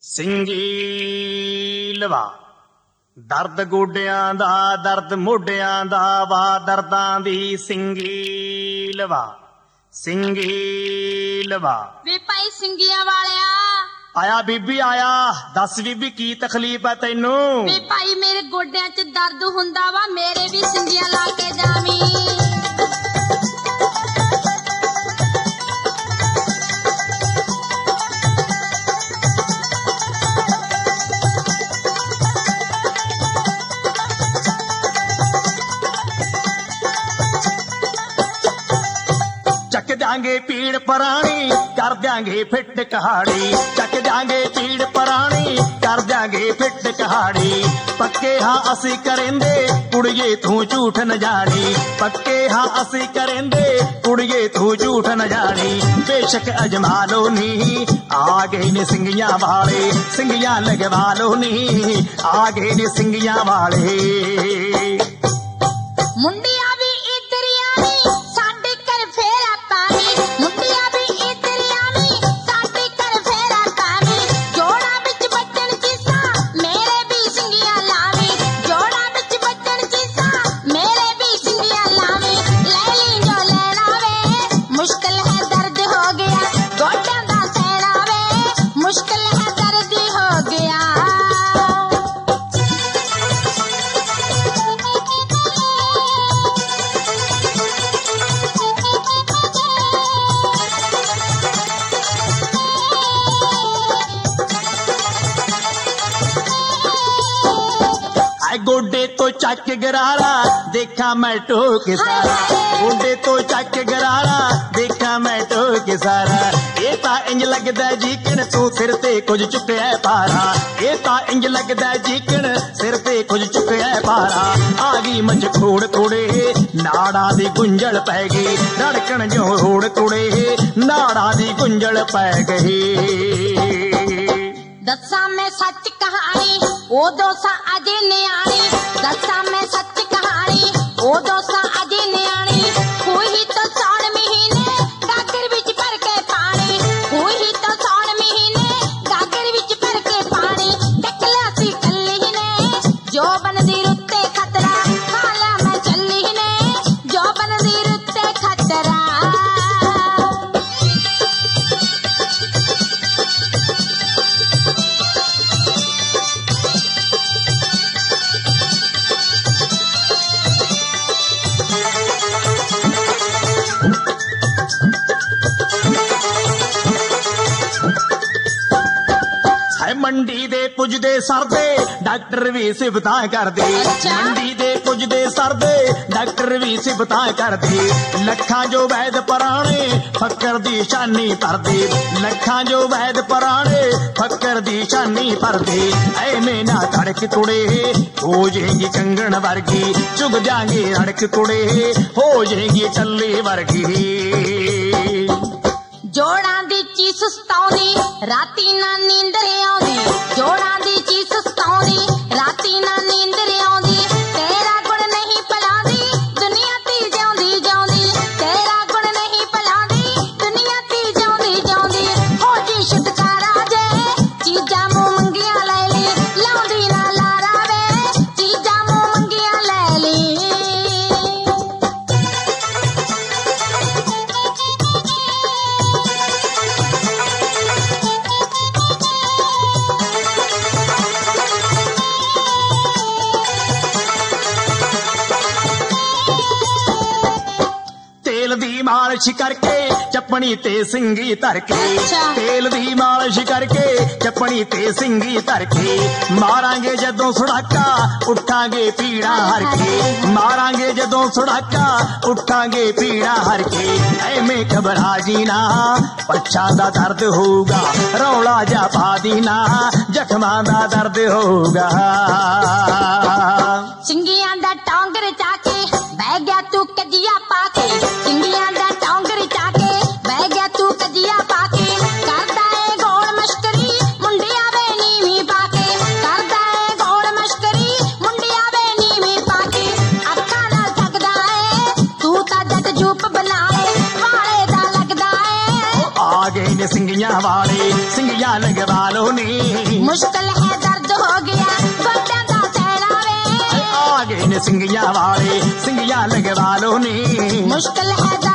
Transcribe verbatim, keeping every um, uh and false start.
ਸਿੰਗੀ ਲਵਾ ਦਰਦ ਗੋਡਿਆਂ ਦਾ ਦਰਦ ਮੋਢਿਆਂ ਦਾ ਵਾ ਦਰਦਾਂ ਦੀ ਸਿੰਗੀ ਲਵਾ ਸਿੰਗੀ ਲਵਾ ਵੇ ਭਾਈ ਸਿੰਗੀਆਂ ਵਾਲਿਆ ਆਇਆ ਬੀਬੀ ਆਇਆ ਦੱਸ ਬੀਬੀ ਕੀ ਤਕਲੀਫ ਹੈ ਤੈਨੂੰ ਵੇ ਭਾਈ ਮੇਰੇ ਗੋਡਿਆਂ 'ਚ ਦਰਦ ਹੁੰਦਾ ਵਾ ਮੇਰੇ ਵੀ ਸਿੰਗੀਆਂ ਲਾ ਕੇ ਜਾਵੀਂ ਚੱਕ ਦਿਆਂਗੇ ਪੀੜ ਪਰਾਣੀ ਕਰ ਦਿਆਂਗੇ ਫਿੱਟ ਕਹਾੜੀ ਚੱਕ ਦਿਆਂਗੇ ਪੀੜ ਪਰਾਣੀ ਕਰ ਦਿਆਂਗੇ ਫਿੱਟ ਕਹਾੜੀ ਪੱਕੇ ਹਾਂ ਅਸੀਂ ਕਰੇਂਦੇ ਕੁੜੀਏ ਤੂੰ ਝੂਠ ਨਾ ਜਾਣੀ ਪੱਕੇ ਹਾਂ ਅਸੀਂ ਕਰੇਂਦੇ ਕੁੜੀਏ ਤੂੰ ਝੂਠ ਨਾ ਜਾਣੀ ਬੇਸ਼ੱਕ ਅਜਮਾ ਲੋ ਨੀ ਆ ਗਏ ਨੇ ਸਿੰਗੀਆਂ ਵਾਲੇ ਸਿੰਗੀਆਂ ਲਗਵਾ ਲੋ ਨੀ ਆ ਗਏ ਨੇ ਸਿੰਗੀਆਂ ਵਾਲੇ ਮੁੰਡਿਆਂ ਵੀ ਇਧਰੀਆਂ ਨੀ ਸਾਡੇ ਘਰ ਫੇਰਾ ਪਾਣੀ ਮੁੰਡਿਆਂ ਵੀ ਇਧਰੀਆਂ ਨੀ ਸਾਡੇ ਘਰ ਫੇਰਾ ਪਾਣੀ ਜੋੜਾਂ ਵਿੱਚ ਬੱਜਣ ਚੀਸਾਂ ਮੇਰੇ ਵੀ ਸਿੰਗੀਆਂ ਲਾਵੀਂ ਜੋੜਾਂ ਵਿੱਚ ਬੱਜਣ ਚੀਸਾਂ ਮੇਰੇ ਵੀ ਸਿੰਗੀਆਂ ਲਾਵੀਂ ਲੈ ਲਈ ਜੋ ਲੈਣਾ ਵੇ ਮੁਸ਼ਕਿਲ ਹੈ ਦਰਦ ਹੋ ਗਿਆ ਗੋਡਿਆਂ ਦਾ ਸਹਿਣਾ ਵੇ ਮੁਸ਼ਕਿਲ ਹੈ ਦਰਦ ਹੋ ਗਿਆ ਗੋਡੇ ਤੋਂ ਚੱਕ ਗਰਾਰਾ ਦੇਖਾਂ ਮੈਂ ਢੋਕ ਸਾਰਾ ਗੋਡੇ ਤੋਂ ਚੱਕ ਗਰਾਰਾ ਦੇਖਾਂ ਮੈਂ ਢੋਕ ਸਾਰਾ ਇਹ ਤਾਂ ਇੰਜ ਲੱਗਦਾ ਜੀਕਣ ਤੂੰ ਸਿਰ ਤੇ ਕੁਝ ਚੁੱਕਿਆ ਭਾਰਾ ਇਹ ਤਾਂ ਇੰਜ ਲੱਗਦਾ ਜੀਕਣ ਸਿਰ ਤੇ ਕੁਝ ਚੁੱਕਿਆ ਭਾਰਾ ਆ ਗਈ ਮੰਝ ਖੋੜ ਕੁੜੇ ਨਾੜਾਂ ਦੀ ਗੁੰਝਲ ਪੈ ਗਈ ਧੜਕਣ ਜੋ ਹੋੜ ਕੁੜੇ ਨਾੜਾਂ ਦੀ ਗੁੰਝਲ ਪੈ ਗਈ ਦੱਸਾਂ ਮੈਂ ਸੱਚ ਕਹਾਣੀ ਉਦੋਂ ਸਾਂ ਅਜੇ ਨਿਆਣੀ ਦੱਸਾਂ ਮੈਂ ਸੱਚ ਕਹਾਣੀ ਉਦੋਂ ਸਾਂ ਅਜੇ ਨਿਆਣੀ ਖੂਹੀ ਤੋਂ ਸੌਣ ਮਹੀਨੇ ਗਾਗਰ ਵਿੱਚ ਭਰ ਕੇ ਪਾਣੀ ਖੂਹੀ ਤੋਂ ਸੌਣ ਮਹੀਨੇ ਗਾਗਰ ਵਿੱਚ ਭਰ ਕੇ ਪਾਣੀ ਟੱਕ ਲਿਆ ਸੀ ਕੱਲੀ ਨੇ ਜੋ ਬਣਦੀ ਰੁੱਤੇ ਖਤਰਾ ਹਾਲਾ ਮੈਂ ਚੱਲੀ ਨੇ ਜੋ ਬਣਦੀ ਰੁੱਤੇ ਖਤਰਾ ਮੰਡੀ ਦੇ ਪੁੱਜਦੇ ਸਰਦੇ ਡਾਕਟਰ ਵੀ ਸਿਫਤਾਂ ਕਰਦੇ ਮੰਡੀ ਦੇ ਪੁੱਜਦੇ ਸਰਦੇ ਡਾਕਟਰ ਵੀ ਸਿਫਤਾਂ ਕਰਦੇ ਲੱਖਾਂ ਜੋ ਵੈਦ ਪੁਰਾਣੇ ਫਕਰ ਦੀ ਸ਼ਾਨੀ ਭਰਦੇ ਲੱਖਾਂ ਜੋ ਵੈਦ ਪੁਰਾਣੇ ਫਕਰ ਦੀ ਸ਼ਾਨੀ ਭਰਦੇ ਐਵੇਂ ਨਾ ਧੜਕ ਕੁੜੇ ਹੋ ਜਾਏਗੀ ਕੰਗਣ ਵਰਗੀ ਚੁਗ ਜਾਗੇ ਧੜਕ ਕੁੜੇ ਹੋ ਜਾਏਗੀ ਚੱਲੇ ਵਰਗੀ ਜੋੜਾਂ ਦੀ ਚੀਸ ਸਤਾਉਂਦੀ ਰਾਤੀ ਨਾ ਨੀਂਦਰ ਆਉਂਦੀ ਜੋੜਾਂ ਦੀ ਚੀਸ ਸਤਾਉਂਦੀ ਰਾਤੀ ਨਾ ਨੀਂਦਰ ਆਉਂਦੀ ਤੇਰਾ ਗੁਣ ਨਹੀਂ ਭਲਾਉਂਦੀ ਦੁਨੀਆ ਤੇ ਜਿਉਂਦੀ ਜਿਉਂਦੀ ਤੇਰਾ ਗੁਣ ਨਹੀਂ ਭਲਾਉਂਦੀ ਦੁਨੀਆ ਤੇ ਜਿਉਂਦੀ ਜਿਉਂਦੀ ਹੋ ਜੀ ਛੁਟਕਾਰਾ ਜੇ ਚੀਜ਼ਾਂ ਮੂੰਹ ਮੰਗੀਆਂ ਲੈ ਲਈ ਲਾਉਂਦੀ ਨਾ ਲਾਰਾ ਵੇ ਚੀਜ਼ਾਂ ਮੂੰਹ ਮੰਗੀਆਂ ਲੈ ਲਈ ਤੇਲ ਦੀ ਮਾਲਿਸ਼ ਕਰਕੇ ਚੱਪਣੀ ਤੇ ਸਿੰਗੀ ਧਰ ਕੇ ਤੇਲ ਦੀ ਮਾਲਿਸ਼ ਕਰਕੇ ਚੱਪਣੀ ਤੇ ਸਿੰਗੀ ਧਰ ਕੇ ਮਾਰਾਂਗੇ ਜਦੋਂ ਸੁੜਾਕਾ ਉੱਠਾਂਗੇ ਪੀੜਾ ਹਰ ਕੇ ਮਾਰਾਂਗੇ ਜਦੋਂ ਸੁੜਾਕਾ ਉੱਠਾਂਗੇ ਪੀੜਾ ਹਰ ਕੇ ਐਵੇਂ ਘਬਰਾ ਜੀ ਨਾ ਪੱਛਾਂ ਦਾ ਦਰਦ ਹੋਊਗਾ ਰੌਲਾ ਜਾ ਪਾ ਦੀ ਨਾ ਜ਼ਖਮਾਂ ਦਾ ਦਰਦ ਹੋਊਗਾ ਸਿੰਗੀਆਂ ਦਾ ਟੌਂਗਰ ਚਾ ਕੇ ਬਹਿ ਗਿਆ ਤੂੰ ਕਜੀਆ ਪਾ ਕੇ ਸਿੰਗੀਆਂ ਦਾ ਟੌਂਗਰ ਚਾ ਕੇ ਬਹਿ ਗਿਆ ਤੂੰ ਕਜੀਆ ਪਾ ਕੇ ਕਰਦਾ ਏ ਗੋਲ ਮਸ਼ਕਰੀ ਮੁੰਡਿਆਂ ਵੇ ਨੀਵੀਂ ਪਾ ਕੇ ਕਰਦਾ ਏ ਗੋਲ ਮਸ਼ਕਰੀ ਮੁੰਡਿਆਂ ਵੇ ਨੀਵੀਂ ਪਾ ਕੇ ਅੱਖਾਂ ਨਾਲ ਠੱਗਦਾ ਏ ਤੂੰ ਤਾਂ ਜੱਟ ਜੂਪ ਬਣਾ ਲੇ ਵਾਲੇ ਦਾ ਲੱਗਦਾ ਏ ਆ ਗਏ ਨੇ ਸਿੰਗੀਆਂ ਵਾਲੇ ਸਿੰਗੀਆਂ ਲਗਵਾ ਲੋ ਨੀ ਮੁਸ਼ਕਲ ਹੈ ਦਰਦ ਹੋ ਗਿਆ ਗੋਡਿਆਂ ਦਾ ਸਹਿਰਾ ਵੇ ਆ ਗਏ ਨੇ ਸਿੰਘੀਆਂ ਵਾਲੇ ਸਿੰਘੀਆਂ ਲਗਵਾ ਲੋ ਨੀ ਮੁਸ਼ਕਲ ਹੈ